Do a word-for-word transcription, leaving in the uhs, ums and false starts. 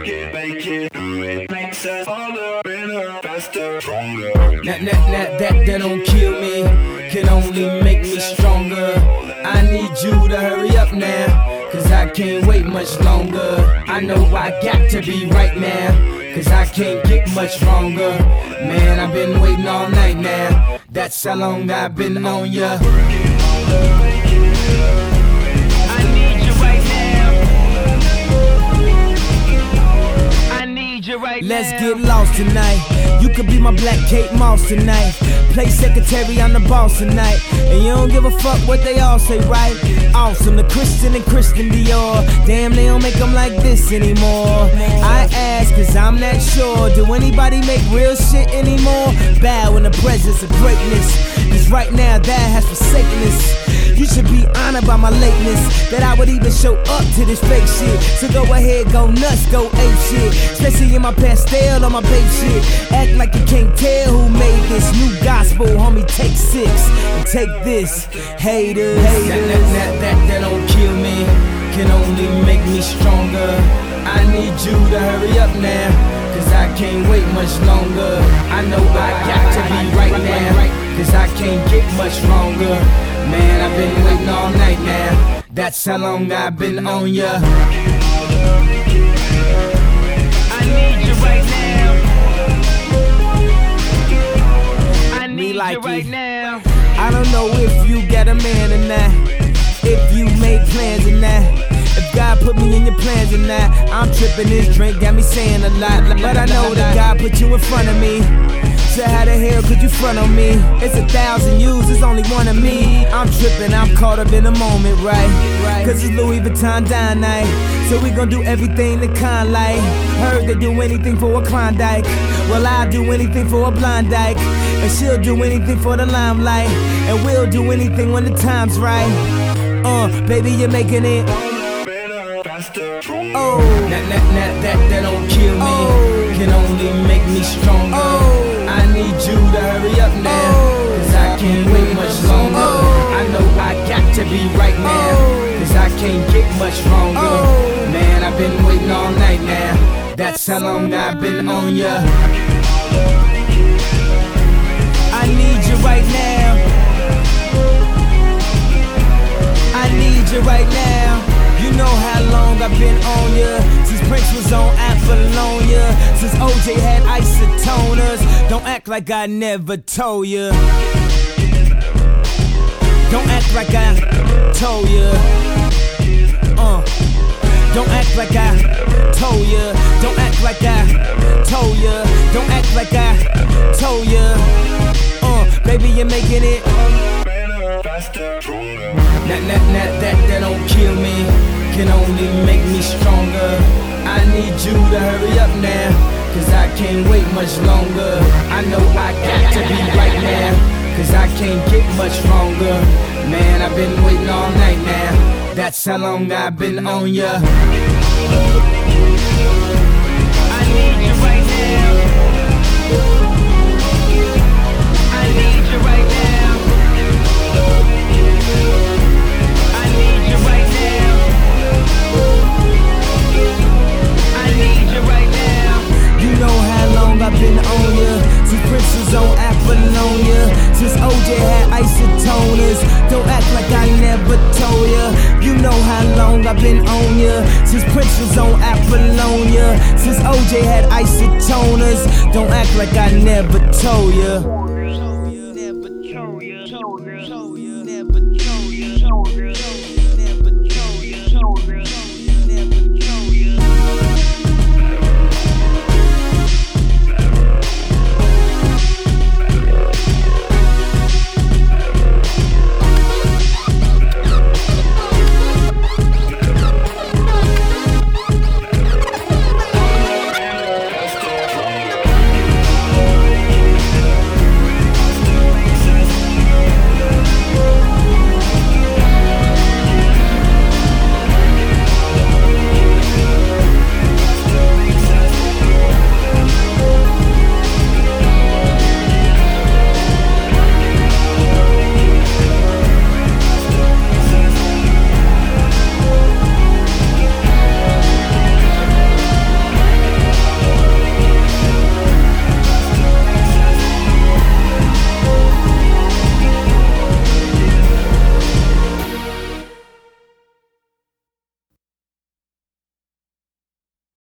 it, make it, do it. Makes us harder, better, faster, stronger. That, that, that, that, that don't kill me, can only make me stronger. I need you to hurry up now, cause I can't wait much longer. I know I got to be right now, cause I can't get much stronger. Man, I've been waiting all night now, that's how long I've been on ya. I need you right now. I need you right now. Let's get lost tonight. You could be my Black Kate Moss tonight. Play secretary, I'm the boss tonight. And you don't give a fuck what they all say, right? Awesome, the Christian and Christian Dior. Damn, they don't make them like this anymore. I ask, cause I'm not sure. Do anybody make real shit anymore? Bow in the presence of greatness, cause right now that has forsaken us. You should be honored by my lateness, that I would even show up to this fake shit. So go ahead, go nuts, go ape shit. Especially in my pastel on my babe shit. Act like you can't tell who made this new gospel, homie. Take six and take this, haters. That, that, that, that, that don't kill me, can only make me stronger. I need you to hurry up now, cause I can't wait much longer. I know I got to be right now, cause I can't get much stronger. Man, I've been waiting all night now, that's how long I've been on ya. I need you right now. I need like you right it. now. I don't know if you got a man or not, if you made plans or not, if God put me in your plans or not. I'm tripping, this drink got me saying a lot, but I know that God put you in front of me. So how the hell could you front on me? It's a thousand yous, it's only one of me. I'm tripping, I'm caught up in the moment, right? Cause it's Louis Vuitton dine night, so we gon' do everything the kind like. Heard they do anything for a Klondike, well I'll do anything for a blind dyke. And she'll do anything for the limelight, and we'll do anything when the time's right. Uh, baby, you're making it. Oh, that, that, that, that, that don't kill me, oh, can only make me stronger. Oh, I need you to hurry up now, cause I can't wait much longer. I know I got to be right now, cause I can't get much stronger. Man, I've been waiting all night now, that's how long I've been on ya. I need you right now, I need you right now. You know how long I've been on ya, since Prince was on Apollonia, since O J had isotoners. Don't act like I never told ya, don't act like I told ya. Uh, don't act like I told ya, don't act like I told ya, don't act like I told ya. Uh, baby, you're making it. That, that, that, that, that don't kill me, can only make me stronger. I need you to hurry up now, cause I can't wait much longer. I know I got to be right now, cause I can't get much stronger. Man, I've been waiting all night now, that's how long I've been on ya. I need you right now. I need you right now. I need you right now. I need you right now. You know how long I've been on ya, since Prince was on Apollonia, since O J had isotoners. Don't act like I never told ya. You know how long I've been on ya, since Prince was on Apollonia, since O J had isotoners. Don't act like I never told ya.